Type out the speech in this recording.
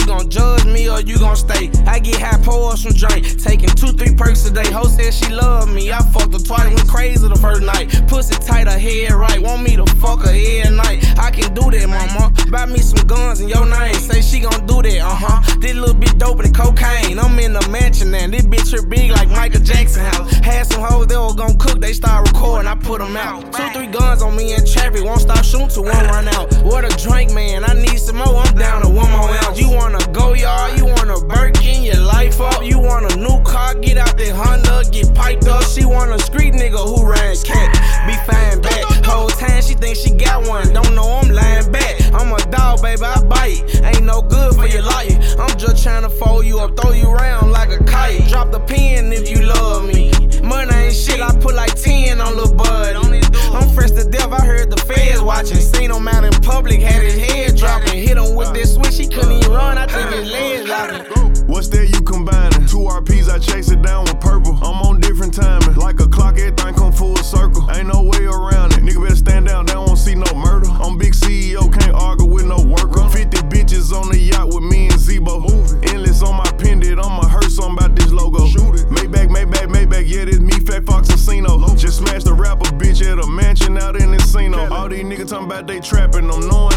gon' judge me or you gon' stay. I get high, pour up some drink, taking 2-3 perks a day. Ho said she love me, I fucked her twice, went crazy the first night. Pussy tight, her head right, want me to fuck her every night. I can do that, mama. Buy me some guns in your name, say she gon' do that, This little bit dope and cocaine, I'm in the mansion now. This bitch trip big like Michael Jackson house. Had some hoes, they was gon' cook, they start recording, I put them out. 2-3 guns on me in traffic, won't stop shooting till one run out. What a drink, man, I need some more, I'm down to 1 more ounce. You wanna go yard, you wanna Birkin your life up. You want a new car, get out that Honda, get piped up. She want a street nigga who rides cat, be fine back. Whole time she think she got one, don't know I'm lying back. I'm a dog, baby, I bite, ain't no good for your life. I'm just tryna fold you up, throw you around like a kite. Drop the pin if you love me. Money ain't shit, I put like 10 on Lil' Bud. I'm fresh to death, I heard the feds watching. Seen him out in public, had his head dropping. Hit him with this switch, he couldn't even run, I think his legs locking. What's that you combining? 2 RPs, I chase it down with purple. I'm on different timing, like a clock, everything come full circle. Ain't no way around it, nigga better stand down, they don't wanna see no murder. I'm big CEO, can't argue with no worker. 50 bitches on the yacht with me and Zebo. Endless on my pendant, I'ma hurt something about this logo. Maybach, yeah, this me, Fat Fox Encino. Just smashed a rapper bitch at a mansion out in Encino. All these niggas talking about they trapping, I'm knowing